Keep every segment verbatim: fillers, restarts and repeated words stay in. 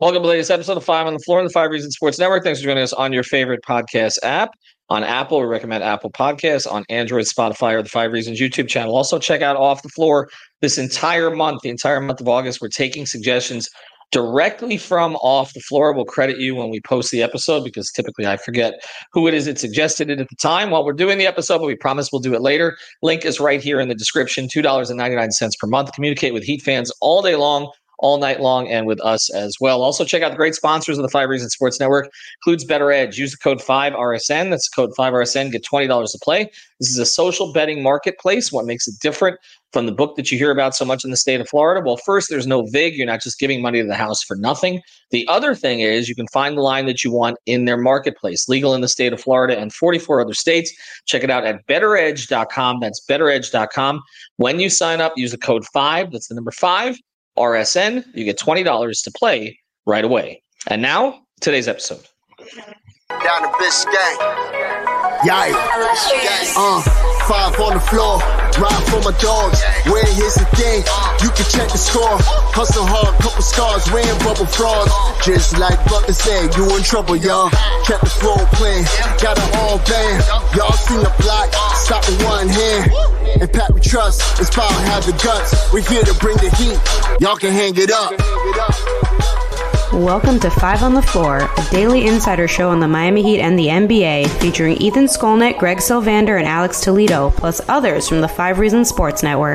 Welcome to the latest episode of Five on the Floor on the Five Reasons Sports Network. Thanks for joining us on your favorite podcast app. On Apple, we recommend Apple Podcasts. On Android, Spotify, or the Five Reasons YouTube channel. Also, check out Off the Floor this entire month, the entire month of August. We're taking suggestions directly from Off the Floor. We'll credit you when we post the episode because typically I forget who it is that suggested it at the time while we're doing the episode, but we promise we'll do it later. Link is right here in the description, two dollars and ninety-nine cents per month. Communicate with Heat fans all day long, all night long, and with us as well. Also, check out the great sponsors of the Five Reasons Sports Network. Includes Better Edge. Use the code five R S N. That's code five R S N. Get twenty dollars to play. This is a social betting marketplace. What makes it different from the book that you hear about so much in the state of Florida? Well, first, there's no vig. You're not just giving money to the house for nothing. The other thing is you can find the line that you want in their marketplace. Legal in the state of Florida and forty-four other states. Check it out at better edge dot com. That's better edge dot com. When you sign up, use the code five. That's the number five. R S N, you get twenty dollars to play right away. And now, today's episode. Down to Biscayne. Yikes. Uh, five on the floor. Ride for my dogs. Where here's the thing. You can check the score. Hustle hard, couple scars. Wearing bubble frogs. Just like Butler said, you in trouble, y'all. Kept the floor playing. Got an all band. Y'all seen the block. Stop with one hand. And Pat, we trust. It's power, have the guts. We're here to bring the heat. Y'all can hang it up. Welcome to Five on the Floor, a daily insider show on the Miami Heat and the N B A, featuring Ethan Skolnick, Greg Sylvander, and Alex Toledo, plus others from the Five Reasons Sports Network.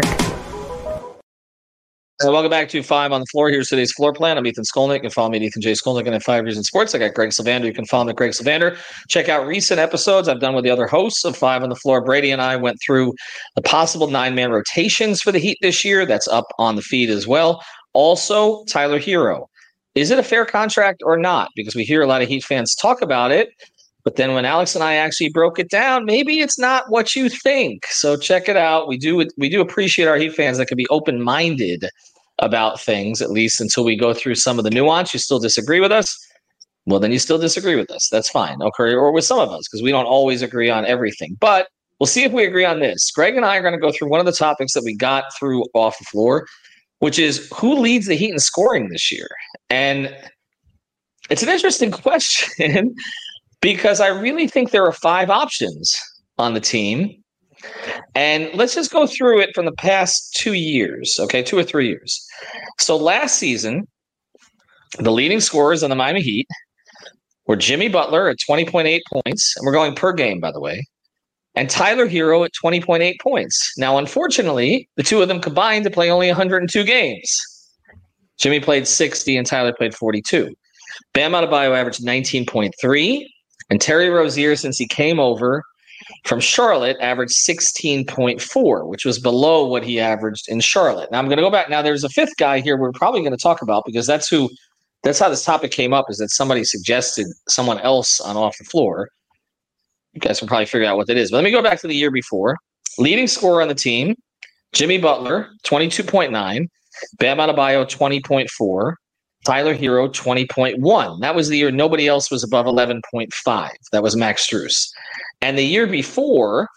So welcome back to Five on the Floor. Here's today's floor plan. I'm Ethan Skolnick. You can follow me at Ethan J. Skolnick and at Five Reasons Sports. I got Greg Sylvander. You can follow me at Greg Sylvander. Check out recent episodes I've done with the other hosts of Five on the Floor. Brady and I went through the possible nine-man rotations for the Heat this year. That's up on the feed as well. Also, Tyler Herro. Is it a fair contract or not? Because we hear a lot of Heat fans talk about it. But then when Alex and I actually broke it down, maybe it's not what you think. So check it out. We do we do appreciate our Heat fans that can be open-minded about things, at least until we go through some of the nuance. You still disagree with us? Well, then you still disagree with us. That's fine. Okay, or with some of us, because we don't always agree on everything. But we'll see if we agree on this. Greg and I are going to go through one of the topics that we got through Off the Floor, which is who leads the Heat in scoring this year. And it's an interesting question because I really think there are five options on the team. And let's just go through it from the past two years, okay, two or three years. So last season, the leading scorers on the Miami Heat were Jimmy Butler at twenty point eight points, and we're going per game, by the way, and Tyler Herro at twenty point eight points. Now, unfortunately, the two of them combined to play only one hundred two games. Jimmy played sixty and Tyler played forty-two. Bam Adebayo averaged nineteen point three, and Terry Rozier, since he came over from Charlotte, averaged sixteen point four, which was below what he averaged in Charlotte. Now, I'm going to go back. Now, there's a fifth guy here we're probably going to talk about because that's who, that's how this topic came up, is that somebody suggested someone else on Off the Floor. You guys can probably figure out what that is. But let me go back to the year before. Leading scorer on the team, Jimmy Butler, twenty-two point nine. Bam Adebayo, twenty point four. Tyler Herro, twenty point one. That was the year nobody else was above eleven point five. That was Max Strus. And the year before,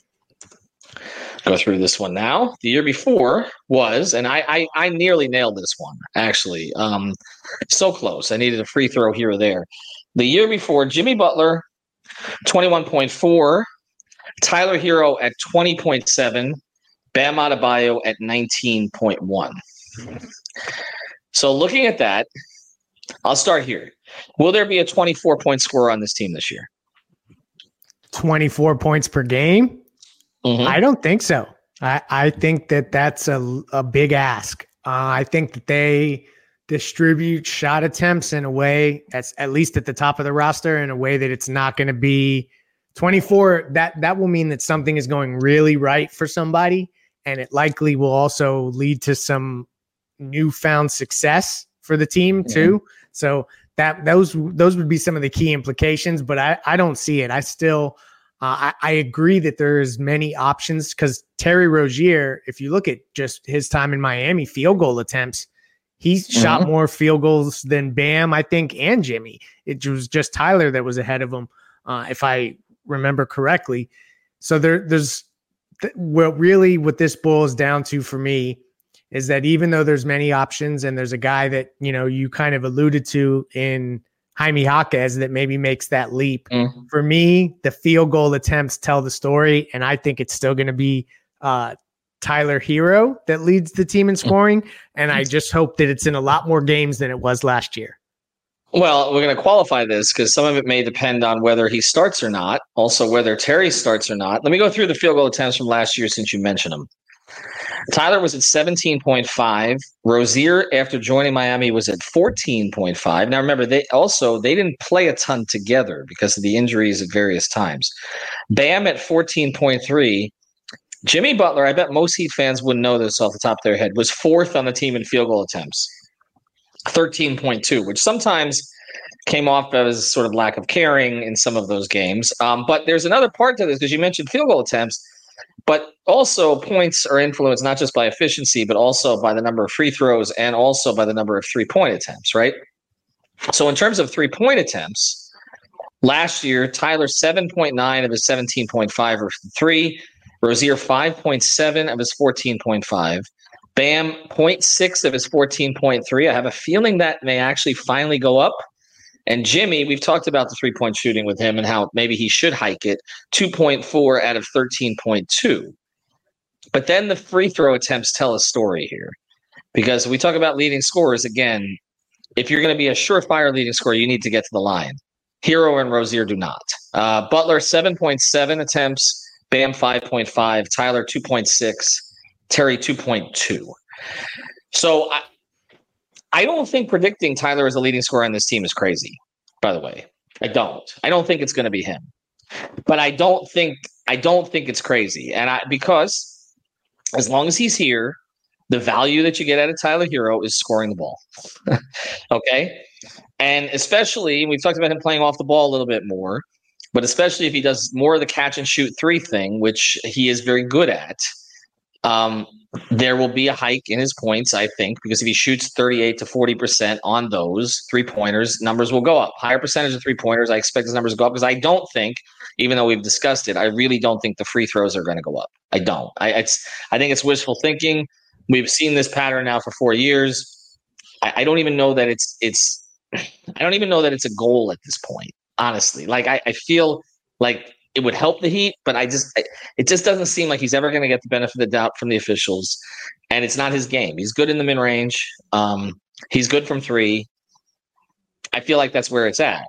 go through this one now. The year before was, and I I, I nearly nailed this one, actually. Um, so close. I needed a free throw here or there. The year before, Jimmy Butler, twenty-one point four. Tyler Herro at twenty point seven. Bam Adebayo at nineteen point one. So looking at that, I'll start here. Will there be a twenty-four point scorer on this team this year? twenty-four points per game? Mm-hmm. I don't think so. I, I think that that's a, a big ask. Uh, I think that they distribute shot attempts in a way that's at least at the top of the roster in a way that it's not going to be twenty-four. That, that will mean that something is going really right for somebody. And it likely will also lead to some newfound success for the team too. Mm-hmm. So that those those would be some of the key implications, but I, I don't see it. I still uh, I, I agree that there's many options because Terry Rozier, if you look at just his time in Miami, field goal attempts, he's mm-hmm. shot more field goals than Bam, I think, and Jimmy. It was just Tyler that was ahead of him, uh, if I remember correctly. So there there's well, really what this boils down to for me is that even though there's many options and there's a guy that, you know, you kind of alluded to in Jaime Jaquez that maybe makes that leap. Mm-hmm. For me, the field goal attempts tell the story, and I think it's still going to be uh, Tyler Herro that leads the team in scoring, and I just hope that it's in a lot more games than it was last year. Well, we're going to qualify this because some of it may depend on whether he starts or not, also whether Terry starts or not. Let me go through the field goal attempts from last year since you mentioned them. Tyler was at seventeen point five. Rozier, after joining Miami, was at fourteen point five. Now, remember, they also they didn't play a ton together because of the injuries at various times. Bam at fourteen point three. Jimmy Butler, I bet most Heat fans wouldn't know this off the top of their head, was fourth on the team in field goal attempts, thirteen point two, which sometimes came off as sort of lack of caring in some of those games. Um, but there's another part to this because you mentioned field goal attempts. But also points are influenced not just by efficiency, but also by the number of free throws and also by the number of three-point attempts, right? So in terms of three-point attempts, last year, Tyler seven point nine of his seventeen point five were from three. Rozier five point seven of his fourteen point five. Bam zero point six of his fourteen point three. I have a feeling that may actually finally go up. And Jimmy, we've talked about the three-point shooting with him and how maybe he should hike it, two point four out of thirteen point two. But then the free throw attempts tell a story here. Because we talk about leading scorers, again, if you're going to be a surefire leading scorer, you need to get to the line. Herro and Rozier do not. Uh, Butler, seven point seven attempts. Bam, five point five. Tyler, two point six. Terry, two point two. So I I don't think predicting Tyler as a leading scorer on this team is crazy, by the way. I don't. I don't think it's going to be him. But I don't think I don't think it's crazy. And I because as long as he's here, the value that you get out of Tyler Herro is scoring the ball. Okay? And especially, we've talked about him playing off the ball a little bit more, but especially if he does more of the catch and shoot three thing, which he is very good at, um, there will be a hike in his points, I think, because if he shoots thirty-eight to forty percent on those three-pointers, numbers will go up. Higher percentage of three-pointers, I expect his numbers to go up because I don't think, even though we've discussed it, I really don't think the free throws are going to go up. I don't. I it's I think it's wishful thinking. We've seen this pattern now for four years. I, I don't even know that it's it's I don't even know that it's a goal at this point, honestly. Like I, I feel like it would help the Heat, but I just it just doesn't seem like he's ever going to get the benefit of the doubt from the officials. And it's not his game. He's good in the mid-range. Um, he's good from three. I feel like that's where it's at.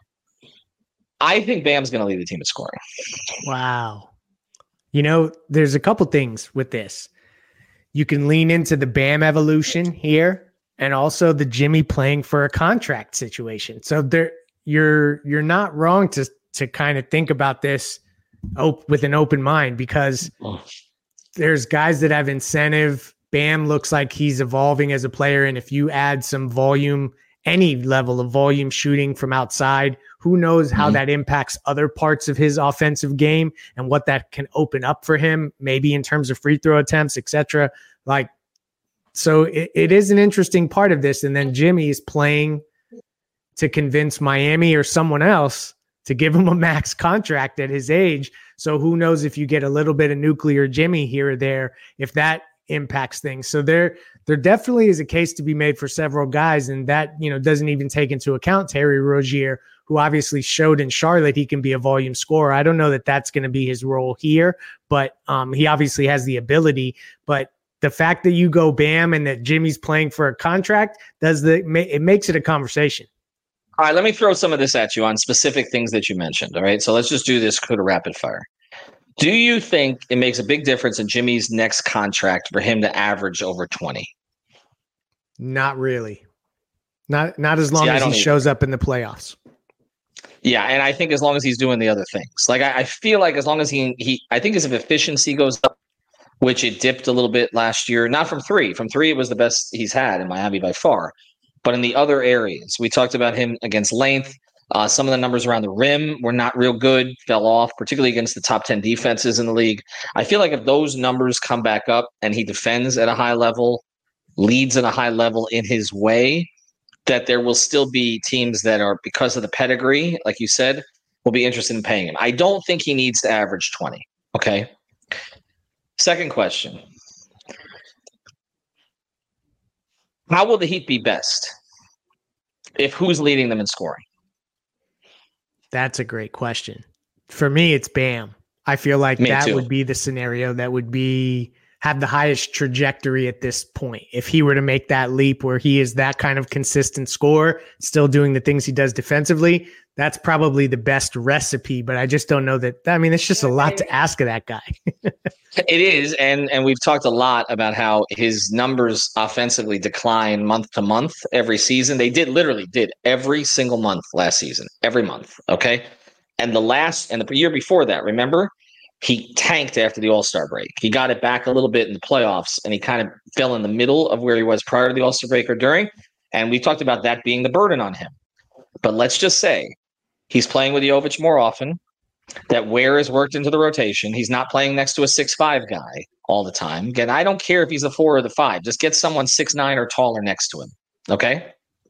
I think Bam's going to lead the team in scoring. Wow. You know, there's a couple things with this. You can lean into the Bam evolution here and also the Jimmy playing for a contract situation. So there you're you're not wrong to to kind of think about this op- with an open mind because there's guys that have incentive. Bam looks like he's evolving as a player. And if you add some volume, any level of volume shooting from outside, who knows how mm-hmm. that impacts other parts of his offensive game and what that can open up for him, maybe in terms of free throw attempts, et cetera. Like, so it, it is an interesting part of this. And then Jimmy is playing to convince Miami or someone else to give him a max contract at his age. So who knows if you get a little bit of nuclear Jimmy here or there, if that impacts things. So there, there definitely is a case to be made for several guys. And that, you know, doesn't even take into account Terry Rozier, who obviously showed in Charlotte he can be a volume scorer. I don't know that that's going to be his role here, but um, he obviously has the ability. But the fact that you go Bam and that Jimmy's playing for a contract, does the it makes it a conversation. All right, let me throw some of this at you on specific things that you mentioned. All right, so let's just do this sort of rapid fire. Do you think it makes a big difference in Jimmy's next contract for him to average over twenty? Not really. Not not as long See, as he either. shows up in the playoffs. Yeah, and I think as long as he's doing the other things. Like I, I feel like as long as he he I think his efficiency goes up, which it dipped a little bit last year. Not from three. From three, it was the best he's had in Miami by far. But in the other areas, we talked about him against length. Uh, some of the numbers around the rim were not real good, fell off, particularly against the top ten defenses in the league. I feel like if those numbers come back up and he defends at a high level, leads at a high level in his way, that there will still be teams that are, because of the pedigree, like you said, will be interested in paying him. I don't think he needs to average twenty. Okay. Second question. How will the Heat be best if who's leading them in scoring? That's a great question. For me, it's Bam. I feel like me that too. would be the scenario that would be have the highest trajectory at this point. If he were to make that leap where he is that kind of consistent scorer, still doing the things he does defensively, that's probably the best recipe. But I just don't know that. I mean, it's just a lot to ask of that guy. It is, and and we've talked a lot about how his numbers offensively decline month to month every season. They did literally did every single month last season, every month. Okay, and the last and the year before that, remember, he tanked after the All-Star break. He got it back a little bit in the playoffs, and he kind of fell in the middle of where he was prior to the All-Star break or during. And we talked about that being the burden on him. But let's just say he's playing with Jovic more often. That Ware has worked into the rotation. He's not playing next to a six five guy all the time. Again, I don't care if he's the four or the five. Just get someone six nine or taller next to him. Okay?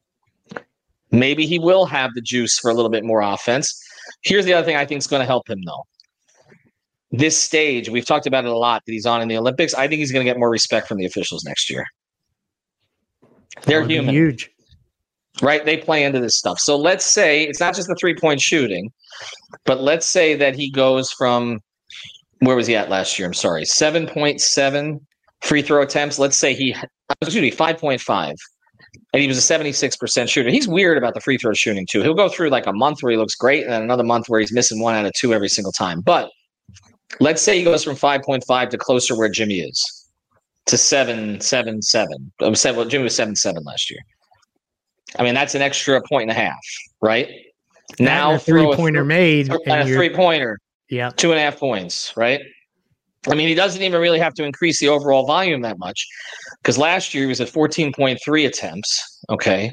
Maybe he will have the juice for a little bit more offense. Here's the other thing I think is going to help him, though. This stage, we've talked about it a lot that he's on in the Olympics. I think he's going to get more respect from the officials next year. They're human. Huge. Right? They play into this stuff. So let's say it's not just the three-point shooting, but let's say that he goes from, where was he at last year? I'm sorry, seven point seven free throw attempts. Let's say he, excuse me, five point five. And he was a seventy-six percent shooter. He's weird about the free throw shooting, too. He'll go through like a month where he looks great and then another month where he's missing one out of two every single time. But let's say he goes from five point five to closer where Jimmy is, to seven, seven, seven. Well, Jimmy was seven, seven last year. I mean, that's an extra point and a half, right? Now, a three-pointer th- made. And a three-pointer. Yeah. Two and a half points, right? I mean, he doesn't even really have to increase the overall volume that much because last year he was at fourteen point three attempts, okay?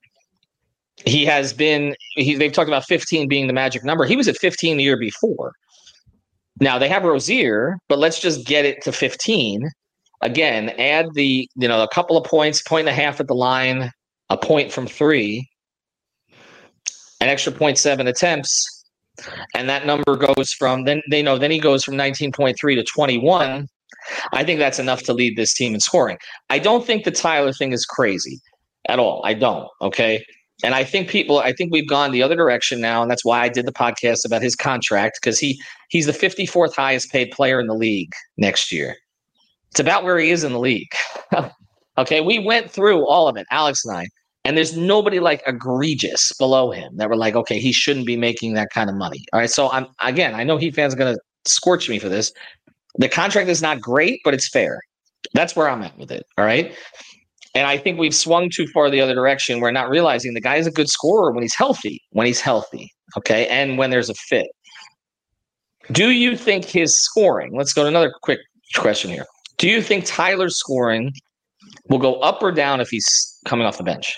He has been he, – they've talked about fifteen being the magic number. He was at fifteen the year before. Now, they have Rozier, but let's just get it to fifteen. Again, add the, you know, a couple of points, point and a half at the line, a point from three, an extra point seven attempts, and that number goes from then they know then he goes from nineteen point three to twenty-one. I think that's enough to lead this team in scoring. I don't think the Tyler thing is crazy at all. I don't. Okay. And I think people, I think we've gone the other direction now, and that's why I did the podcast about his contract, because he he's the fifty-fourth highest paid player in the league next year. It's about where he is in the league. Okay, we went through all of it, Alex and I, and there's nobody like egregious below him that were like, okay, he shouldn't be making that kind of money. All right, so I'm again, I know Heat fans are going to scorch me for this. The contract is not great, but it's fair. That's where I'm at with it. All right. And I think we've swung too far the other direction. We're not realizing the guy is a good scorer when he's healthy, when he's healthy. Okay. And when there's a fit. Do you think his scoring, let's go to another quick question here. Do you think Tyler's scoring will go up or down if he's coming off the bench?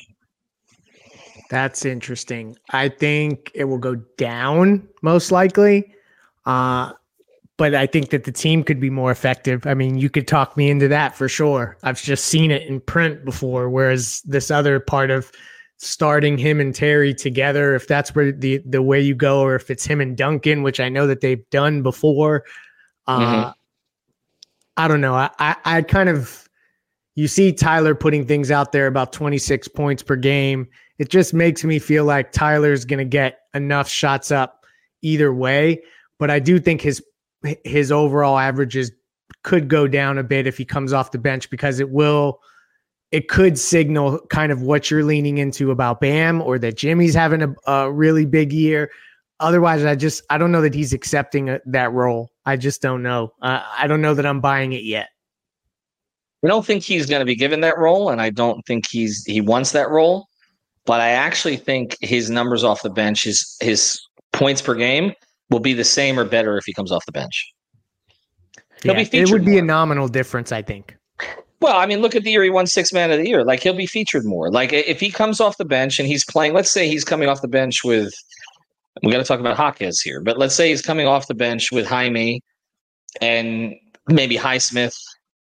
That's interesting. I think it will go down most likely. Uh, But I think that the team could be more effective. I mean, you could talk me into that for sure. I've just seen it in print before, whereas this other part of starting him and Terry together, if that's where the, the way you go, or if it's him and Duncan, which I know that they've done before. Uh, mm-hmm. I don't know. I, I, I kind of, you see Tyler putting things out there about twenty-six points per game. It just makes me feel like Tyler's going to get enough shots up either way. But I do think his his overall averages could go down a bit if he comes off the bench, because it will, it could signal kind of what you're leaning into about Bam, or that Jimmy's having a, a really big year. Otherwise, I just, I don't know that he's accepting a, that role. I just don't know. Uh, I don't know that I'm buying it yet. I don't think he's going to be given that role, and I don't think he's, he wants that role, but I actually think his numbers off the bench, his, his points per game, will be the same or better if he comes off the bench. He'll yeah, be featured it would be more. A nominal difference, I think. Well, I mean, look at the year he won six man of the year. Like, he'll be featured more. Like, if he comes off the bench and he's playing, let's say he's coming off the bench with, we got to talk about Jaquez here, but let's say he's coming off the bench with Jaime and maybe Highsmith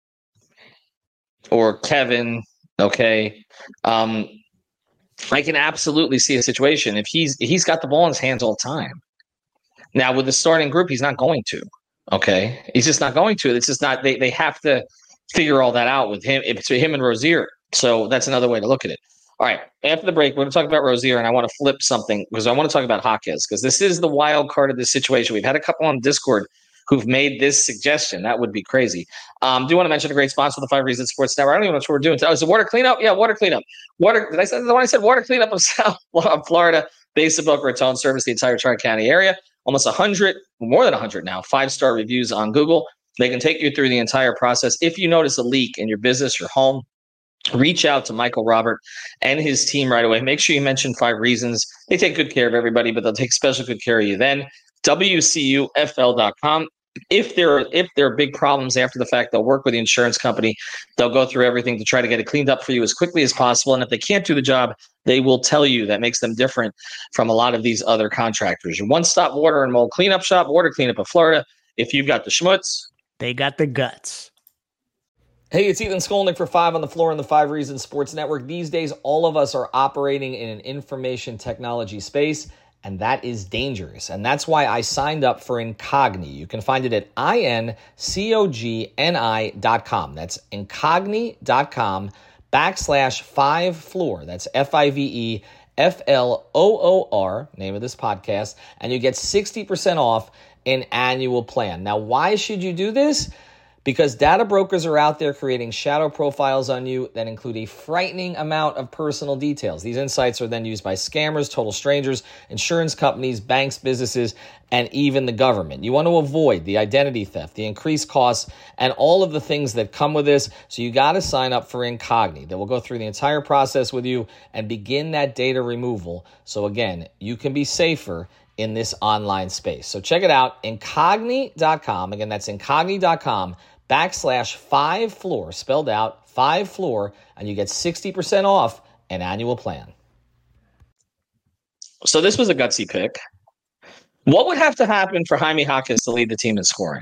or Kevin. Okay. Um, I can absolutely see a situation if he's, he's got the ball in his hands all the time. Now, with the starting group, he's not going to. Okay, he's just not going to. It's just not. They they have to figure all that out with him. It's him and Rozier. So that's another way to look at it. All right. After the break, we're going to talk about Rozier, and I want to flip something because I want to talk about Jaquez because this is the wild card of this situation. We've had a couple on Discord who've made this suggestion. That would be crazy. Um, do you want to mention a great sponsor of the Five Reasons Sports Network? I don't even know what we're doing. Oh, is it water cleanup? Yeah, water cleanup. Water. Did I say the one I said? Water cleanup of South Florida, based in Boca Raton, service the entire Tri-County area. Almost one hundred, more than one hundred now, five-star reviews on Google. They can take you through the entire process. If you notice a leak in your business, your home, reach out to Michael Robert and his team right away. Make sure you mention Five Reasons. They take good care of everybody, but they'll take special good care of you then. W C U F L dot com. If there are if there are big problems after the fact, they'll work with the insurance company. They'll go through everything to try to get it cleaned up for you as quickly as possible. And if they can't do the job, they will tell you. That makes them different from a lot of these other contractors. Your one-stop water and mold cleanup shop, Water Cleanup of Florida. If you've got the schmutz, they got the guts. Hey, it's Ethan Skolnick for Five on the Floor on the Five Reasons Sports Network. These days, all of us are operating in an information technology space, and that is dangerous. And that's why I signed up for Incogni. You can find it at I N C O G N I dot com. That's Incogni dot com backslash five floor. That's F I V E F L O O R, name of this podcast, and you get sixty percent off an annual plan. Now, why should you do this? Because data brokers are out there creating shadow profiles on you that include a frightening amount of personal details. These insights are then used by scammers, total strangers, insurance companies, banks, businesses, and even the government. You want to avoid the identity theft, the increased costs, and all of the things that come with this. So you got to sign up for Incogni. They will go through the entire process with you and begin that data removal. So again, you can be safer in this online space. So check it out, Incogni dot com. Again, that's Incogni dot com backslash five floor, spelled out five floor, and you get sixty percent off an annual plan. So this was a gutsy pick. What would have to happen for Jaime Jaquez to lead the team in scoring?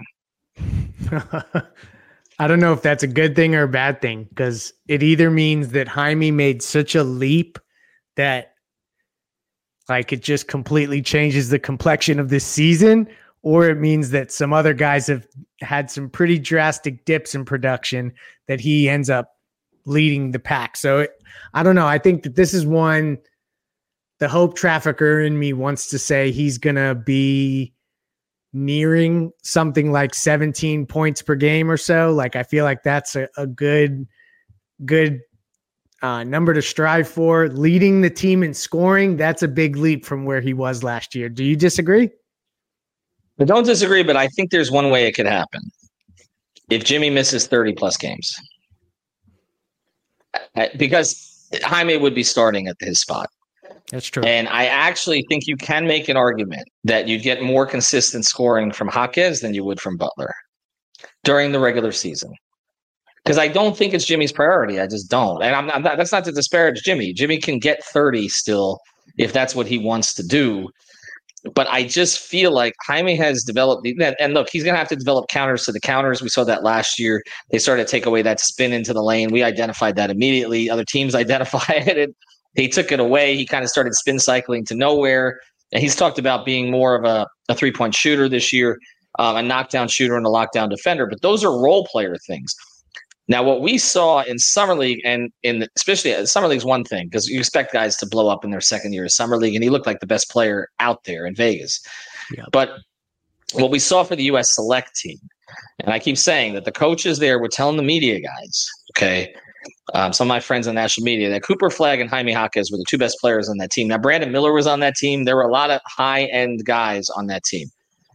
I don't know if that's a good thing or a bad thing, because it either means that Jaime made such a leap that like it just completely changes the complexion of this season, or it means that some other guys have had some pretty drastic dips in production that he ends up leading the pack. So it, I don't know. I think that this is one, the hope trafficker in me wants to say he's going to be nearing something like seventeen points per game or so. Like, I feel like that's a, a good, good uh, number to strive for. Leading the team in scoring, that's a big leap from where he was last year. Do you disagree? I don't disagree, but I think there's one way it could happen. If Jimmy misses thirty plus games, because Jaime would be starting at his spot. That's true. And I actually think you can make an argument that you'd get more consistent scoring from Jaquez than you would from Butler during the regular season. Because I don't think it's Jimmy's priority. I just don't. And I'm not, I'm not, that's not to disparage Jimmy. Jimmy can get thirty still if that's what he wants to do. But I just feel like Jaime has developed – and look, he's going to have to develop counters to the counters. We saw that last year. They started to take away that spin into the lane. We identified that immediately. Other teams identified it. He took it away. He kind of started spin cycling to nowhere. And he's talked about being more of a, a three-point shooter this year, um, a knockdown shooter and a lockdown defender. But those are role player things. Now, what we saw in Summer League, and in the, especially uh, Summer League is one thing because you expect guys to blow up in their second year of Summer League, and he looked like the best player out there in Vegas. Yep. But what we saw for the U S Select team, and I keep saying that the coaches there were telling the media guys, okay, um, some of my friends on national media, that Cooper Flagg and Jaime Jaquez were the two best players on that team. Now, Brandon Miller was on that team. There were a lot of high-end guys on that team.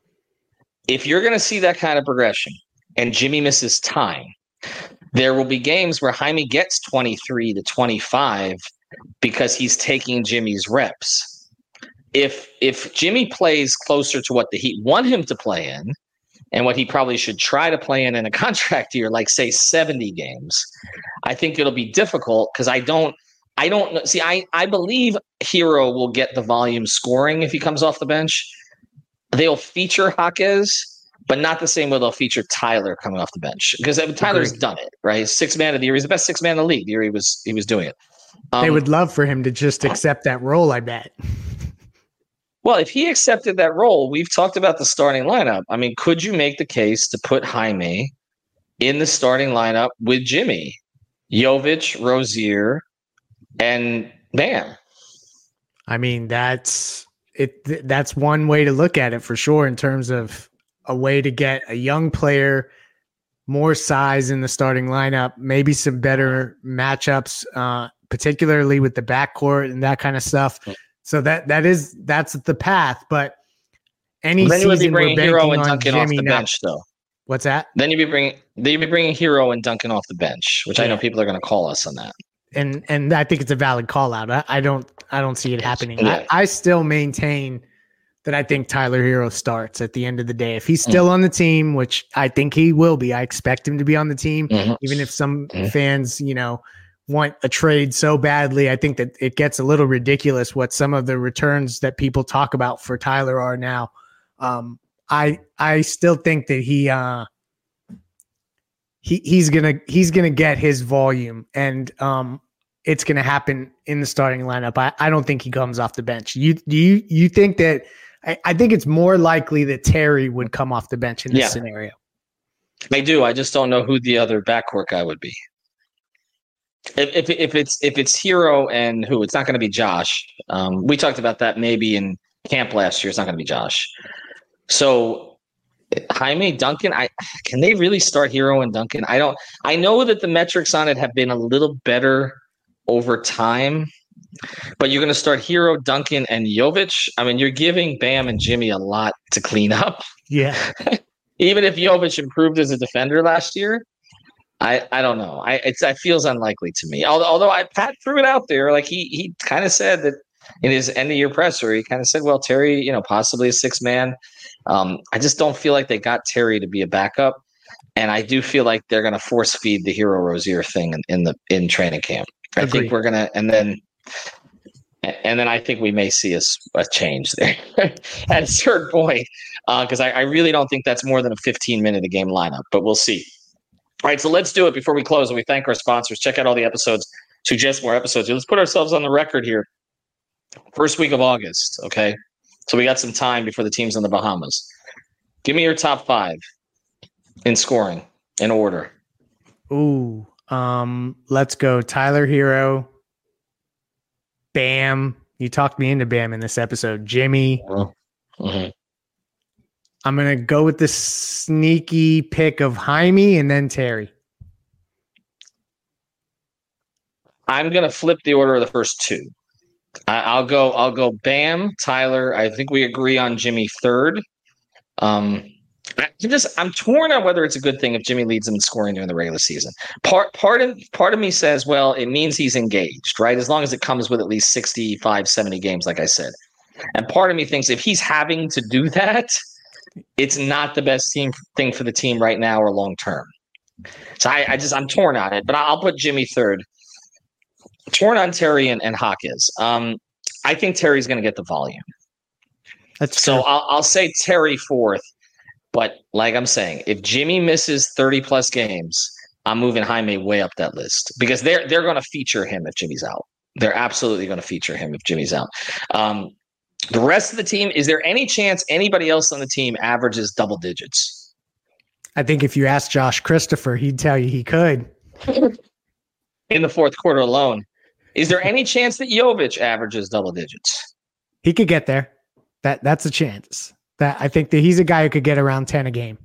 If you're going to see that kind of progression and Jimmy misses time, there will be games where Jaime gets twenty-three to twenty-five because he's taking Jimmy's reps. If if Jimmy plays closer to what the Heat want him to play in, and what he probably should try to play in in a contract year, like say seventy games, I think it'll be difficult because I don't I don't see I I believe Hero will get the volume scoring if he comes off the bench. They'll feature Jaquez, but not the same way they'll feature Tyler coming off the bench, because I mean, Tyler's Agreed. done it, right? He's sixth man of the year. He's the best sixth man in the league. The year he was he was doing it. Um, they would love for him to just accept that role, I bet. Well, if he accepted that role, we've talked about the starting lineup. I mean, could you make the case to put Jaime in the starting lineup with Jimmy? Jovic, Rozier, and Bam. I mean, that's it. That's one way to look at it for sure in terms of a way to get a young player more size in the starting lineup, maybe some better matchups, uh, particularly with the backcourt and that kind of stuff. So that that is that's the path. But any then you would be season bringing we're Hero banking and on Duncan off Jimmy the not- bench, though. What's that? Then you'd be bringing then you'd be bringing Hero and Duncan off the bench, which Yeah. I know people are going to call us on that. And and I think it's a valid call out. I, I don't I don't see it happening. Yeah. I, I still maintain that I think Tyler Hero starts at the end of the day. If he's still mm. on the team, which I think he will be, I expect him to be on the team, mm-hmm. even if some mm-hmm. fans, you know, want a trade so badly. I think that it gets a little ridiculous what some of the returns that people talk about for Tyler are now. Um, I I still think that he uh, he he's gonna he's gonna get his volume, and um, it's gonna happen in the starting lineup. I, I don't think he comes off the bench. You do you you think that? I, I think it's more likely that Terry would come off the bench in this yeah. scenario. I do. I just don't know who the other backcourt guy would be. If if, if it's if it's Hero and who, it's not going to be Josh. Um, we talked about that maybe in camp last year. It's not going to be Josh. So Jaime, Duncan, I can they really start Hero and Duncan? I don't. I know that the metrics on it have been a little better over time. But you're going to start Hero, Duncan, and Jovic. I mean, you're giving Bam and Jimmy a lot to clean up. Yeah. Even if Jovic improved as a defender last year, I, I don't know. I it's it feels unlikely to me. Although, although I Pat threw it out there, like he he kind of said that in his end of year presser, he kind of said, "Well, Terry, you know, possibly a six man." Um, I just don't feel like they got Terry to be a backup, and I do feel like they're going to force feed the Hero Rozier thing in, in the in training camp. I Agreed. think we're gonna, and then. And then I think we may see a, a change there at a certain point because uh, I, I really don't think that's more than a fifteen minute a game lineup, but we'll see. All right, so let's do it before we close and we thank our sponsors. Check out all the episodes, suggest more episodes. Let's put ourselves on the record here. First week of August, okay? So we got some time before the team's in the Bahamas. Give me your top five in scoring, in order. Ooh, um, let's go Tyler Hero. Bam. You talked me into Bam in this episode. Jimmy. Mm-hmm. I'm going to go with the sneaky pick of Jaime and then Terry. I'm going to flip the order of the first two. I, I'll go I'll go Bam, Tyler. I think we agree on Jimmy third. Um, I'm just I'm torn on whether it's a good thing if Jimmy leads them in scoring during the regular season. Part part of part of me says, well, it means he's engaged, right? As long as it comes with at least sixty-five, seventy games, like I said. And part of me thinks if he's having to do that, it's not the best team thing for the team right now or long term. So I, I just I'm torn on it, but I'll put Jimmy third. Torn on Terry and, and Hawkins. Um, I think Terry's going to get the volume. That's so I'll, I'll say Terry fourth. But like I'm saying, if Jimmy misses thirty plus games, I'm moving Jaime way up that list because they're they're going to feature him if Jimmy's out. They're absolutely going to feature him if Jimmy's out. Um, the rest of the team, is there any chance anybody else on the team averages double digits? I think if you ask Josh Christopher, he'd tell you he could. In the fourth quarter alone. Is there any chance that Jovic averages double digits? He could get there. That That's a chance. That I think that he's a guy who could get around ten a game.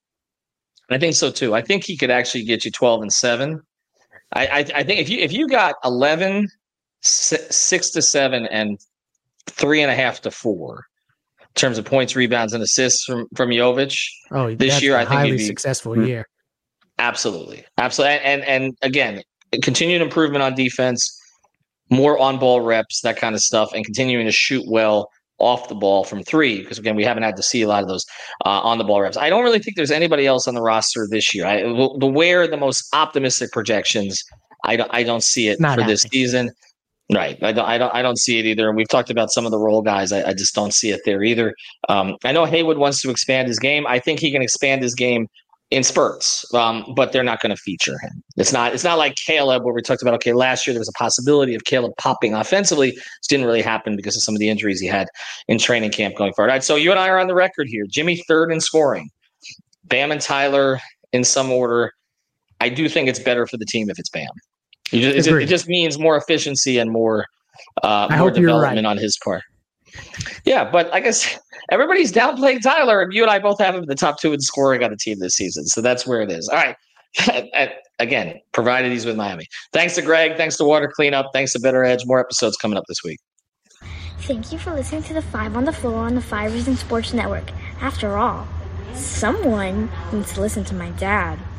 I think so too. I think he could actually get you twelve and seven. I, I, I think if you if you got eleven, six to seven, and three and a half to four in terms of points, rebounds, and assists from from Jovic oh, this year, I think highly he'd be, successful year. Absolutely, absolutely, and and again, continued improvement on defense, more on ball reps, that kind of stuff, and continuing to shoot well off the ball from three, because again, we haven't had to see a lot of those uh, on the ball reps. I don't really think there's anybody else on the roster this year. I, the where the most optimistic projections, I don't, I don't see it Not for happening. this season. Right, I don't, I don't, I don't see it either. And we've talked about some of the role guys. I, I just don't see it there either. Um, I know Haywood wants to expand his game. I think he can expand his game in spurts, um, but they're not going to feature him. It's not it's not like Caleb, where we talked about, okay, last year there was a possibility of Caleb popping offensively. It didn't really happen because of some of the injuries he had in training camp going forward. All right, so you and I are on the record here. Jimmy third in scoring. Bam and Tyler in some order. I do think it's better for the team if it's Bam. It just, it just means more efficiency and more, uh, more development right. on his part. Yeah, but I guess everybody's downplaying Tyler, and you and I both have him in the top two in scoring on the team this season. So that's where it is. All right. Again, provided he's with Miami. Thanks to Greg. Thanks to Water Cleanup. Thanks to Bitter Edge. More episodes coming up this week. Thank you for listening to the Five on the Floor on the Five Reasons Sports Network. After all, someone needs to listen to my dad.